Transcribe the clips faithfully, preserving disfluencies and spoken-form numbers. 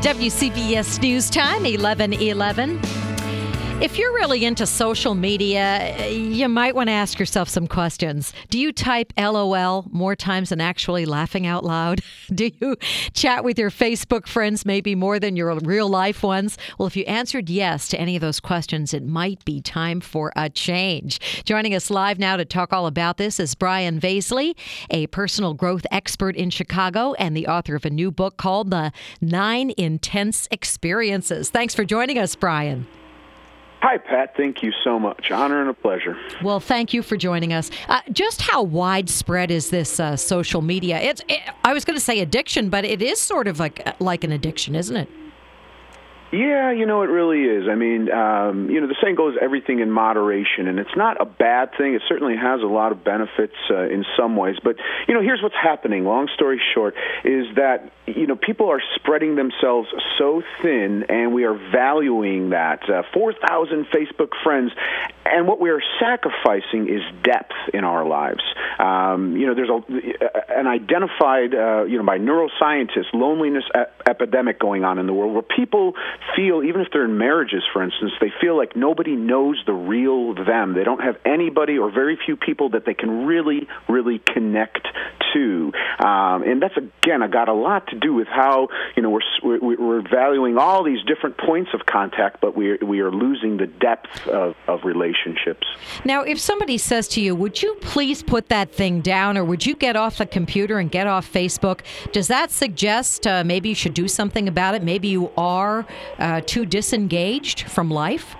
W C B S News Time, eleven eleven. If you're really into social media, you might want to ask yourself some questions. Do you type LOL more times than actually laughing out loud? Do you chat with your Facebook friends maybe more than your real life ones? Well, if you answered yes to any of those questions, it might be time for a change. Joining us live now to talk all about this is Brian Vaisley, a personal growth expert in Chicago and the author of a new book called The Nine Intense Experiences. Thanks for joining us, Brian. Hi, Pat. Thank you so much. Honor and a pleasure. Well, thank you for joining us. Uh, just how widespread is this uh, social media? It's, it, I was going to say addiction, but it is sort of like like an addiction, isn't it? Yeah, you know, it really is. I mean, um, you know, the saying goes, everything in moderation, and it's not a bad thing. It certainly has a lot of benefits uh, in some ways. But, you know, here's what's happening, long story short, is that, you know, people are spreading themselves so thin, and we are valuing that. Uh, four thousand Facebook friends, and what we are sacrificing is depth in our lives. Um, you know, there's a, an identified, uh, you know, by neuroscientists, loneliness ep- epidemic going on in the world where people feel, even if they're in marriages, for instance, they feel like nobody knows the real them. They don't have anybody or very few people that they can really, really connect to. Um, and that's, again, got a lot to do with how, you know, we're, we're, we're valuing all these different points of contact, but we we are losing the depth of, of relationships. Now, if somebody says to you, would you please put that thing down, or would you get off the computer and get off Facebook, does that suggest uh, maybe you should do something about it? Maybe you are uh, too disengaged from life?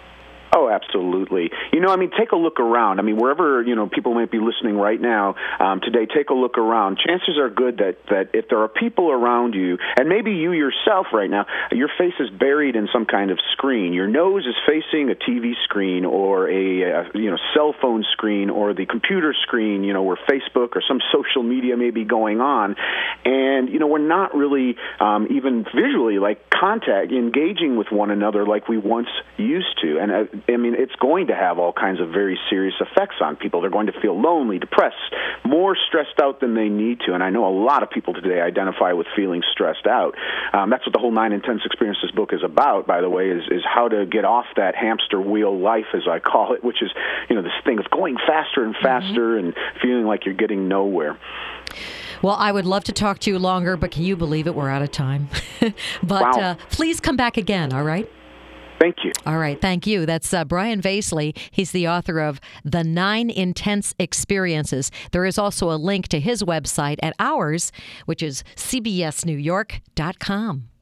Oh, absolutely. You know, I mean, take a look around. I mean, wherever, you know, people might be listening right now um, today, take a look around. Chances are good that, that if there are people around you, and maybe you yourself right now, your face is buried in some kind of screen. Your nose is facing a T V screen or a, a you know, cell phone screen or the computer screen, you know, where Facebook or some social media may be going on. And, you know, we're not really um, even visually, like, contact, engaging with one another like we once used to. And uh, I mean, it's going to have all kinds of very serious effects on people. They're going to feel lonely, depressed, more stressed out than they need to. And I know a lot of people today identify with feeling stressed out. Um, that's what the whole Nine Intense Experiences book is about, by the way, is, is how to get off that hamster wheel life, as I call it, which is, you know, this thing of going faster and faster mm-hmm. and feeling like you're getting nowhere. Well, I would love to talk to you longer, but can you believe it? We're out of time. But wow. uh, please come back again, all right? Thank you. All right. Thank you. That's uh, Brian Vaisley. He's the author of The Nine Intense Experiences. There is also a link to his website at ours, which is c b s new york dot com.